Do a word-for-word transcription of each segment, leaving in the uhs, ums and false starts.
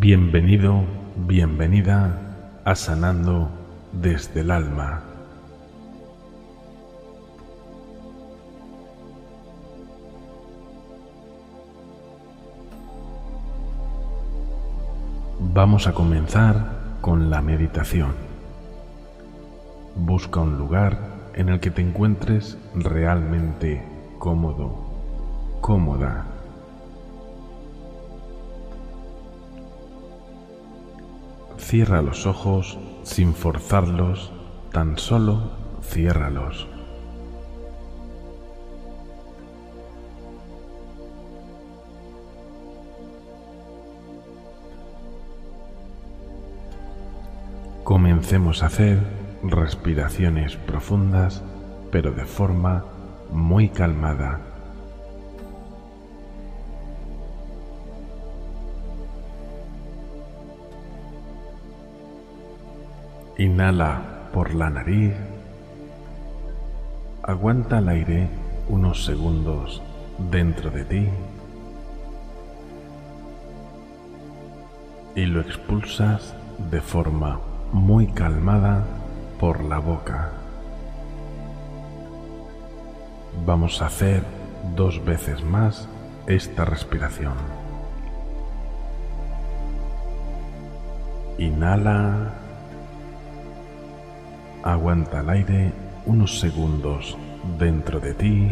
Bienvenido, bienvenida a Sanando desde el Alma. Vamos a comenzar con la meditación. Busca un lugar en el que te encuentres realmente cómodo, cómoda. Cierra los ojos sin forzarlos, tan solo ciérralos. Comencemos a hacer respiraciones profundas, pero de forma muy calmada. Inhala por la nariz, aguanta el aire unos segundos dentro de ti y lo expulsas de forma muy calmada por la boca. Vamos a hacer dos veces más esta respiración. Inhala, aguanta el aire unos segundos dentro de ti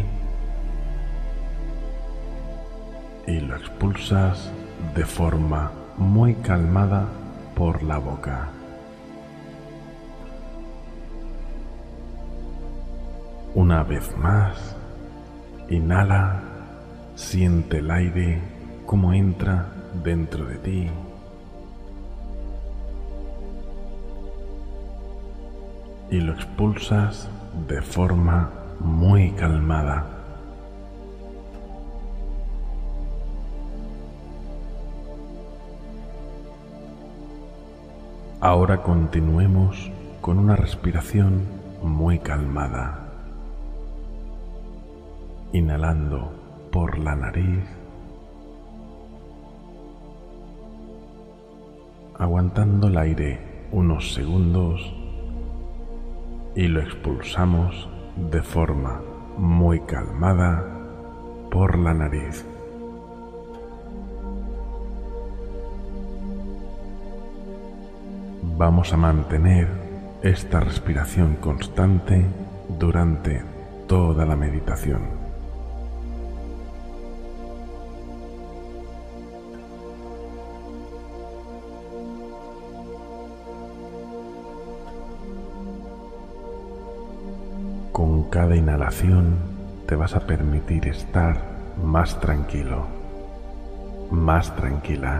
y lo expulsas de forma muy calmada por la boca. Una vez más, inhala, siente el aire como entra dentro de ti. Y lo expulsas de forma muy calmada. Ahora continuemos con una respiración muy calmada. Inhalando por la nariz, aguantando el aire unos segundos y lo expulsamos de forma muy calmada por la nariz. Vamos a mantener esta respiración constante durante toda la meditación. Con cada inhalación te vas a permitir estar más tranquilo, más tranquila.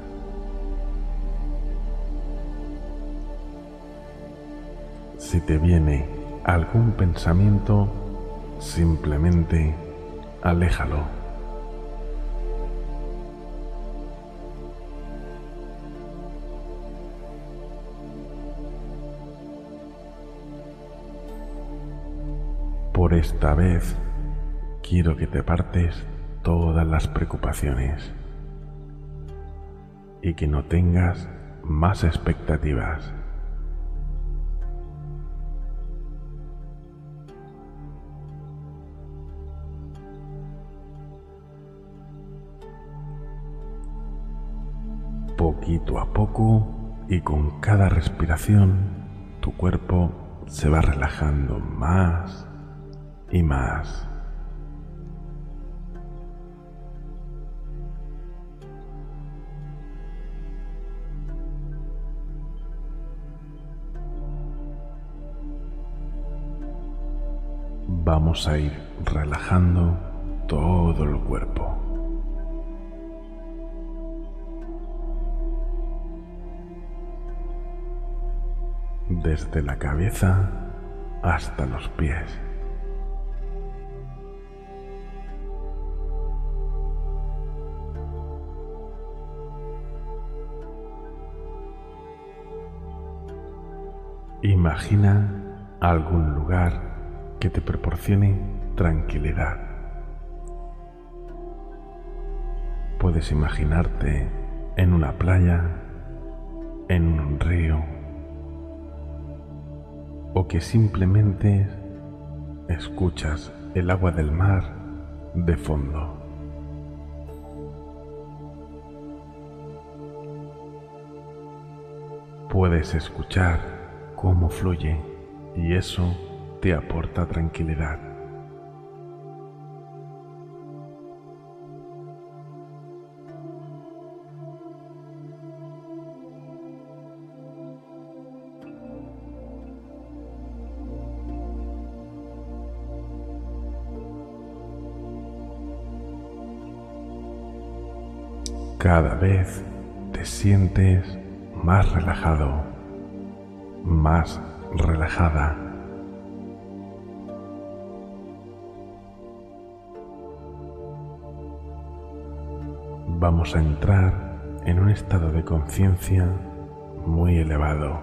Si te viene algún pensamiento, simplemente aléjalo. Por esta vez quiero que te apartes todas las preocupaciones y que no tengas más expectativas. Poquito a poco y con cada respiración tu cuerpo se va relajando más y más. Vamos a ir relajando todo el cuerpo. Desde la cabeza hasta los pies. Imagina algún lugar que te proporcione tranquilidad. Puedes imaginarte en una playa, en un río o que simplemente escuchas el agua del mar de fondo. Puedes escuchar cómo fluye y eso te aporta tranquilidad. Cada vez te sientes más relajado, más relajada. Vamos a entrar en un estado de conciencia muy elevado,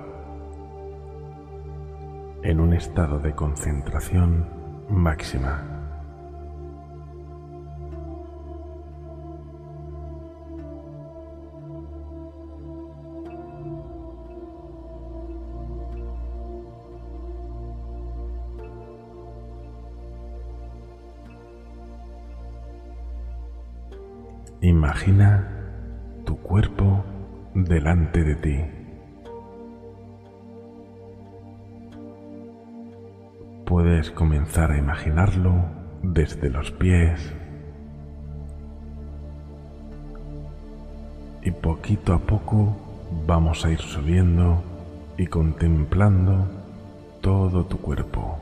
en un estado de concentración máxima. Imagina tu cuerpo delante de ti. Puedes comenzar a imaginarlo desde los pies y poquito a poco vamos a ir subiendo y contemplando todo tu cuerpo.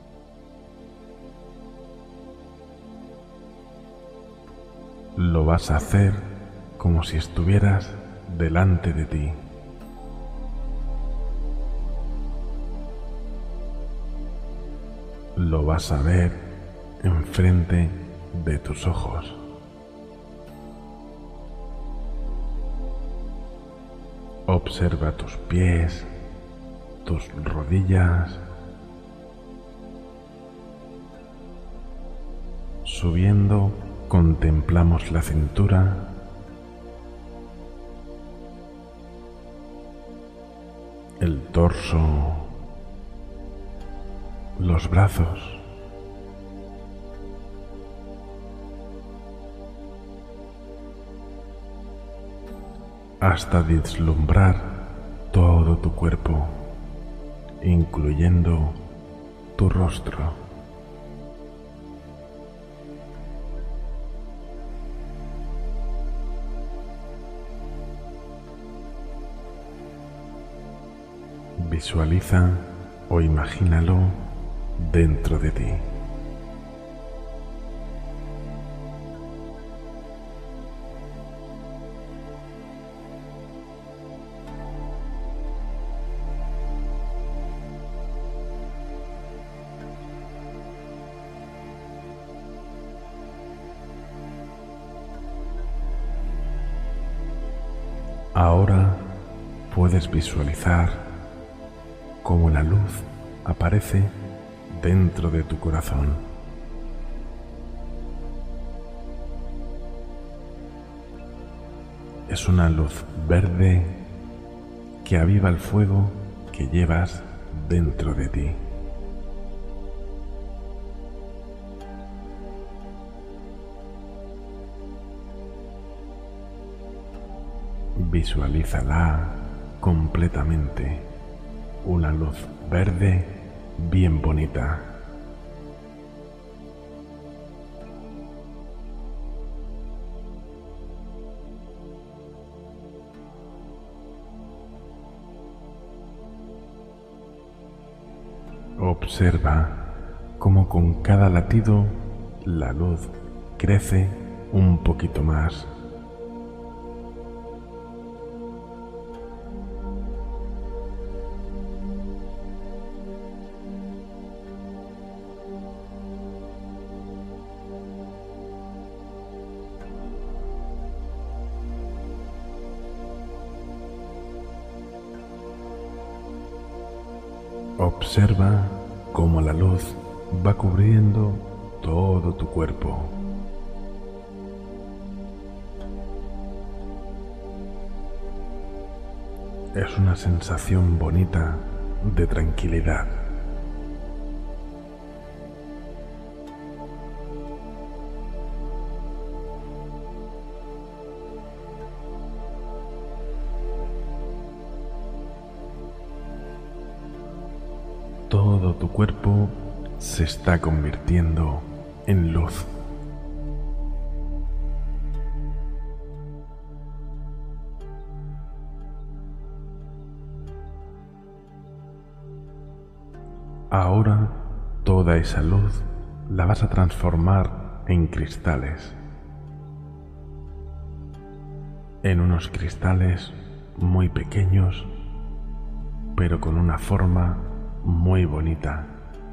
Lo vas a hacer como si estuvieras delante de ti. Lo vas a ver enfrente de tus ojos. Observa tus pies, tus rodillas, subiendo. Contemplamos la cintura, el torso, los brazos, hasta vislumbrar todo tu cuerpo, incluyendo tu rostro. Visualiza o imagínalo dentro de ti. Ahora puedes visualizar cómo la luz aparece dentro de tu corazón. Es una luz verde que aviva el fuego que llevas dentro de ti. Visualízala completamente. Una luz verde bien bonita. Observa cómo con cada latido la luz crece un poquito más. Observa cómo la luz va cubriendo todo tu cuerpo. es una sensación bonita de tranquilidad. Todo tu cuerpo se está convirtiendo en luz. Ahora toda esa luz la vas a transformar en cristales, en unos cristales muy pequeños, pero con una forma muy bonita.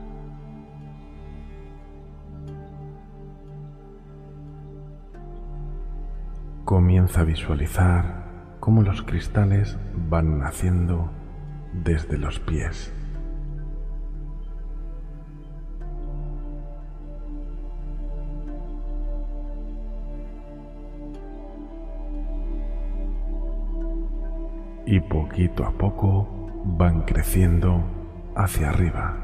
Comienza a visualizar cómo los cristales van naciendo desde los pies. Y poquito a poco van creciendo hacia arriba.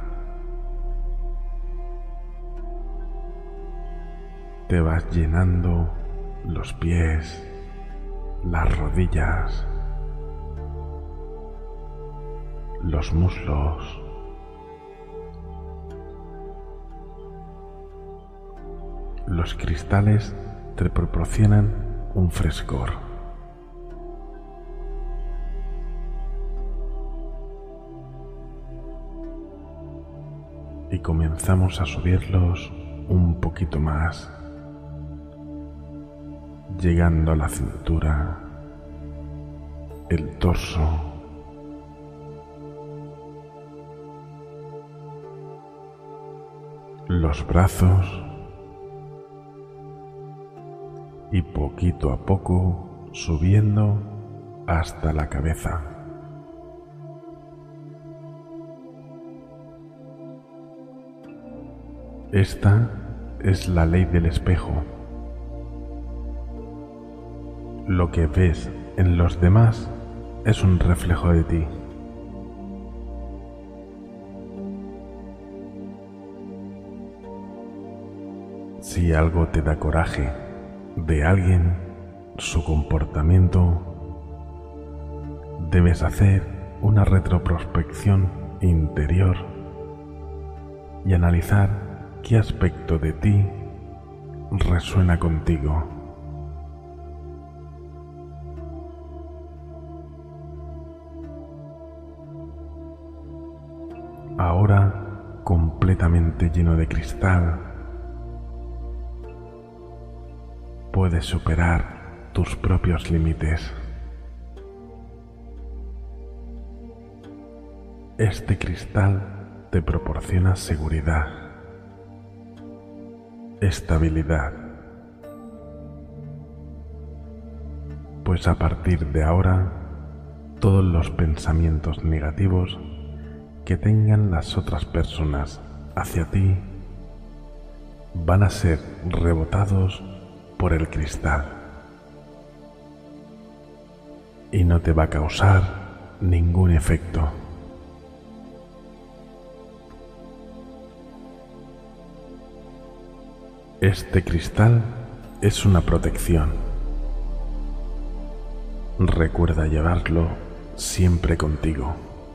Te vas llenando los pies, las rodillas, los muslos, los cristales te proporcionan un frescor. Y comenzamos a subirlos un poquito más, llegando a la cintura, el torso, los brazos y poquito a poco subiendo hasta la cabeza. Esta es la ley del espejo. Lo que ves en los demás es un reflejo de ti. Si algo te da coraje de alguien, su comportamiento, debes hacer una retroprospección interior y analizar qué aspecto de ti resuena contigo. Ahora, completamente lleno de cristal, puedes superar tus propios límites. Este cristal te proporciona seguridad, estabilidad, pues a partir de ahora todos los pensamientos negativos que tengan las otras personas hacia ti van a ser rebotados por el cristal y no te va a causar ningún efecto. Este cristal es una protección. Recuerda llevarlo siempre contigo.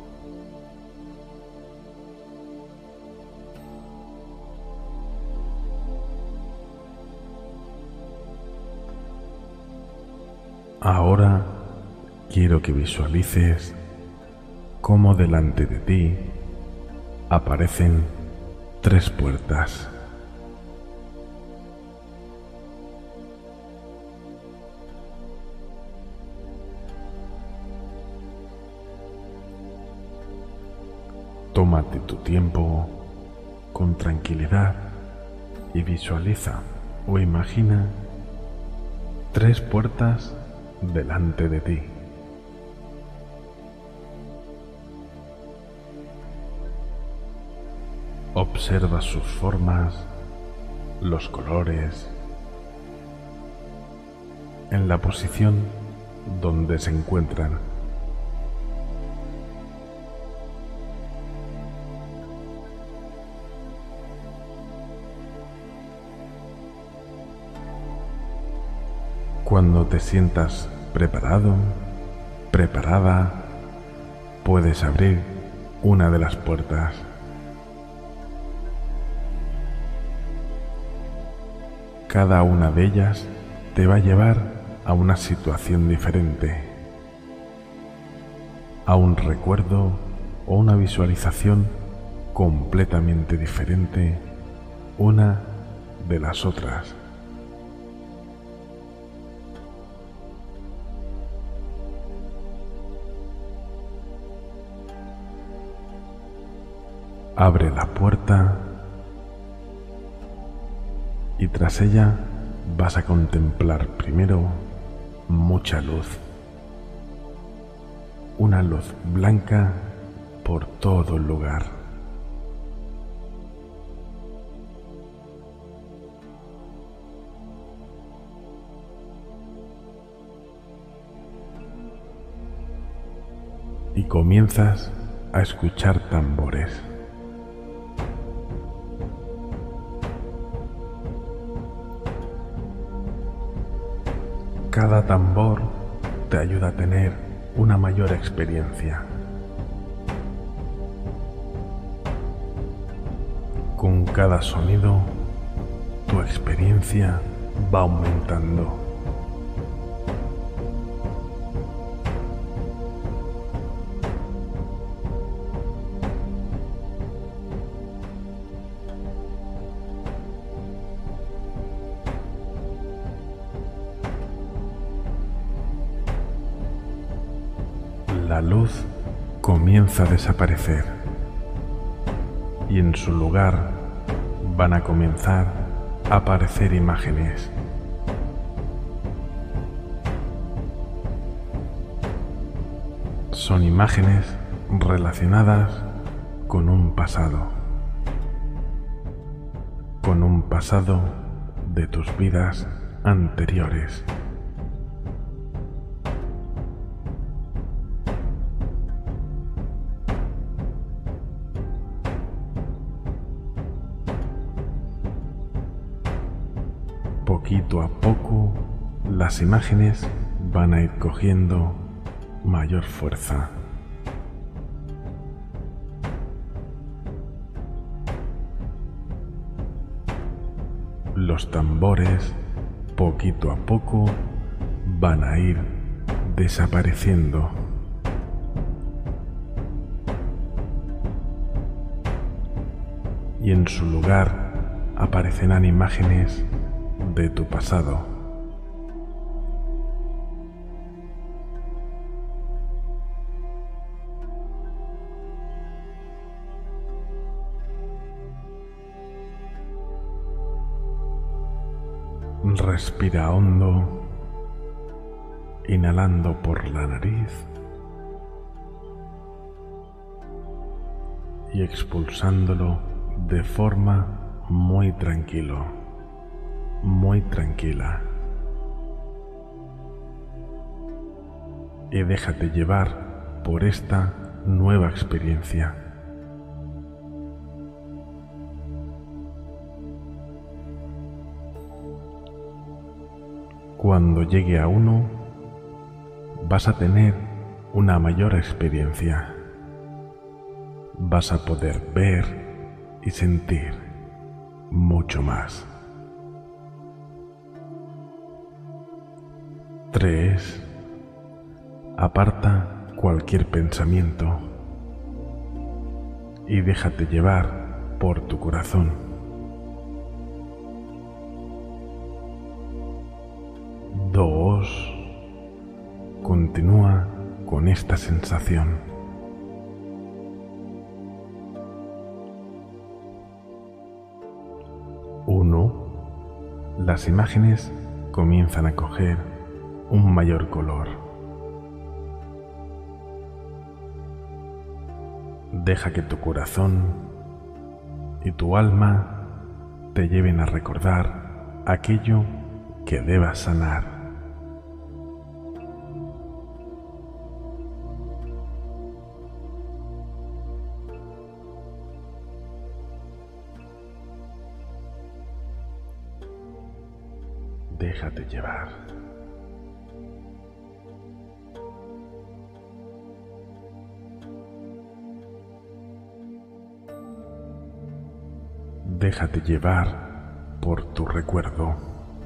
Ahora quiero que visualices cómo delante de ti aparecen tres puertas. Tómate tu tiempo con tranquilidad y visualiza o imagina tres puertas delante de ti. Observa sus formas, los colores, en la posición donde se encuentran. Cuando te sientas preparado, preparada, puedes abrir una de las puertas. Cada una de ellas te va a llevar a una situación diferente, a un recuerdo o una visualización completamente diferente una de las otras. Abre la puerta y tras ella vas a contemplar primero mucha luz, una luz blanca por todo el lugar. Y comienzas a escuchar tambores. Cada tambor te ayuda a tener una mayor experiencia. Con cada sonido, tu experiencia va aumentando. La luz comienza a desaparecer y en su lugar van a comenzar a aparecer imágenes. Son imágenes relacionadas con un pasado, con un pasado de tus vidas anteriores. Poquito a poco, las imágenes van a ir cogiendo mayor fuerza. Los tambores, poquito a poco, van a ir desapareciendo. Y en su lugar aparecerán imágenes de tu pasado. Respira hondo, inhalando por la nariz y expulsándolo de forma muy tranquilo, muy tranquila. Y déjate llevar por esta nueva experiencia. Cuando llegue a uno, vas a tener una mayor experiencia. Vas a poder ver y sentir mucho más. Tres. Aparta cualquier pensamiento y déjate llevar por tu corazón. Dos. Continúa con esta sensación. Uno. Las imágenes comienzan a coger un mayor color. Deja que tu corazón y tu alma te lleven a recordar aquello que debas sanar. Déjate llevar. déjate llevar por tu recuerdo.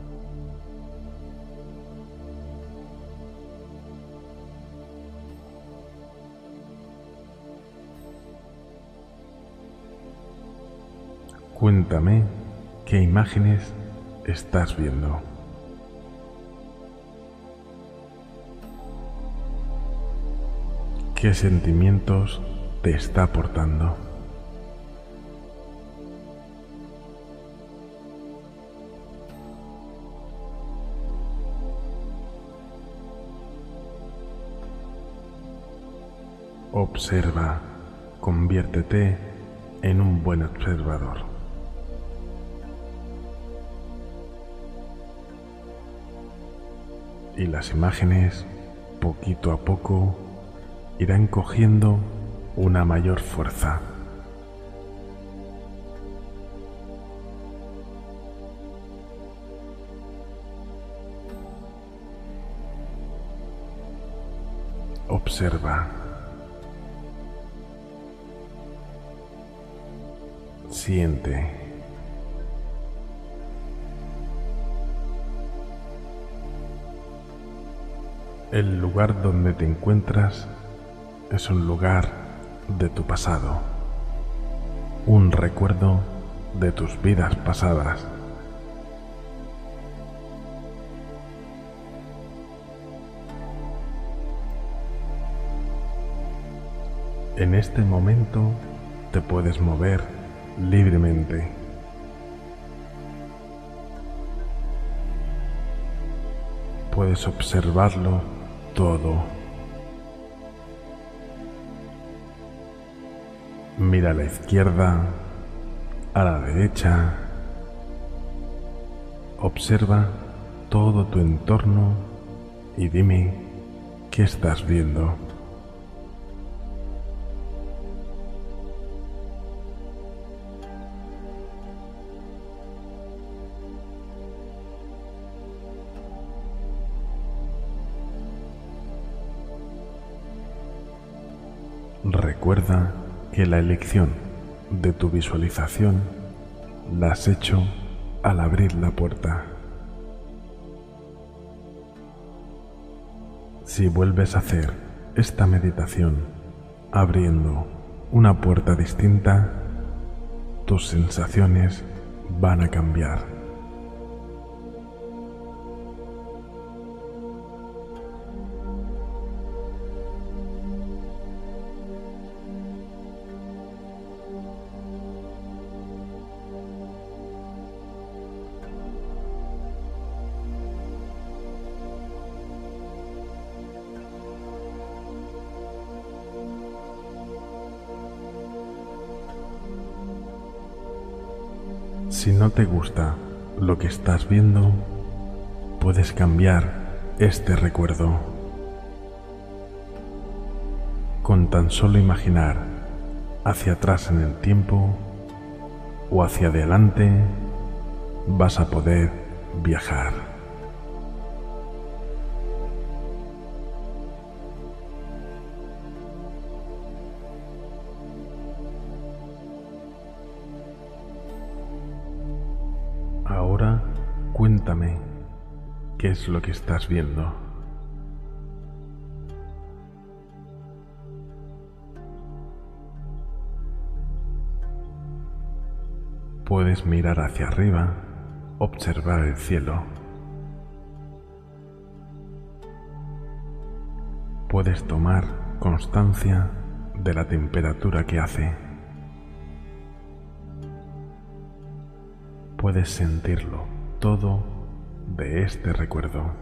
Cuéntame qué imágenes estás viendo. ¿Qué sentimientos te está aportando? Observa, conviértete en un buen observador. Y las imágenes, poquito a poco, irán cogiendo una mayor fuerza. Observa. Siente. El lugar donde te encuentras es un lugar de tu pasado, un recuerdo de tus vidas pasadas. En este momento te puedes mover libremente. Puedes observarlo todo. Mira a la izquierda, a la derecha. Observa todo tu entorno y dime qué estás viendo. Recuerda que la elección de tu visualización la has hecho al abrir la puerta. Si vuelves a hacer esta meditación abriendo una puerta distinta, tus sensaciones van a cambiar. Si no te gusta lo que estás viendo, puedes cambiar este recuerdo. Con tan solo imaginar hacia atrás en el tiempo o hacia adelante, vas a poder viajar. Ahora cuéntame qué es lo que estás viendo. Puedes mirar hacia arriba, observar el cielo. Puedes tomar constancia de la temperatura que hace. Puedes sentirlo todo de este recuerdo.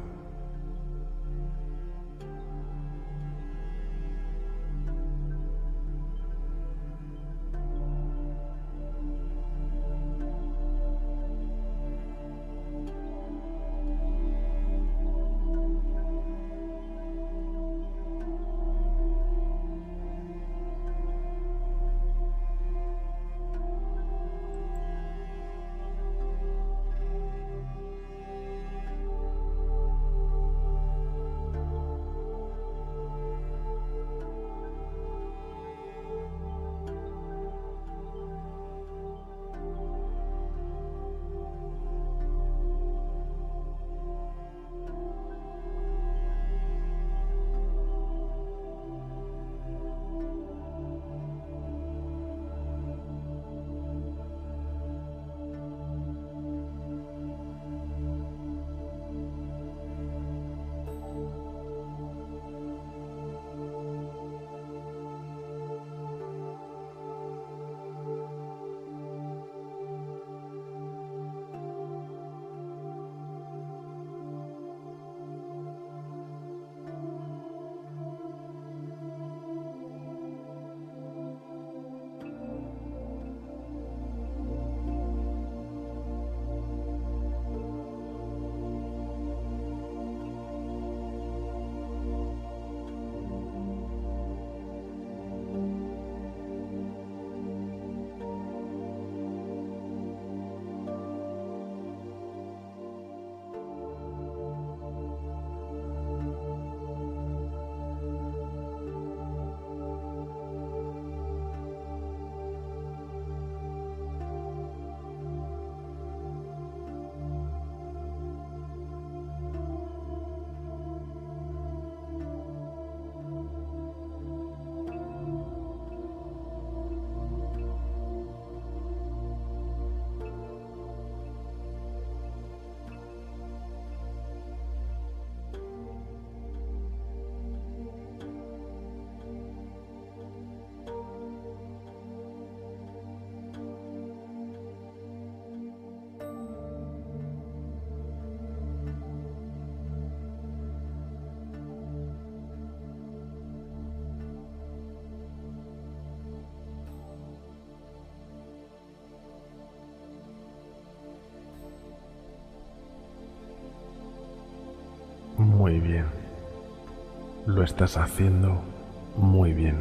Muy bien. Lo estás haciendo muy bien.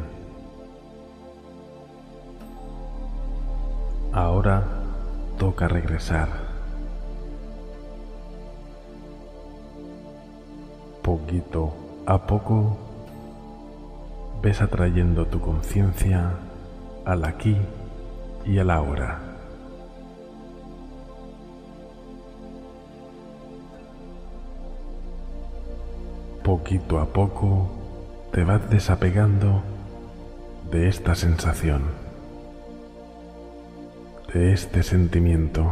Ahora toca regresar. Poquito a poco ves atrayendo tu conciencia al aquí y al ahora. Poquito a poco te vas desapegando de esta sensación, de este sentimiento.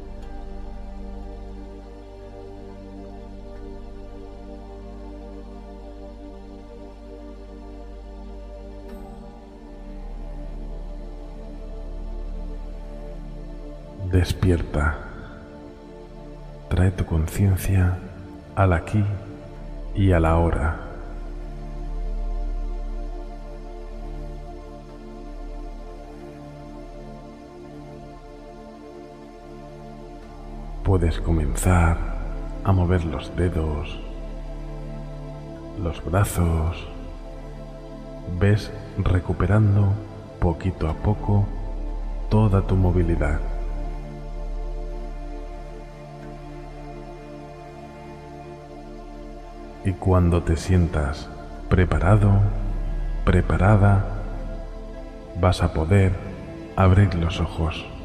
Despierta. Trae tu conciencia al aquí y a la hora. Puedes comenzar a mover los dedos, los brazos. Ves recuperando poquito a poco toda tu movilidad. Y cuando te sientas preparado, preparada, vas a poder abrir los ojos.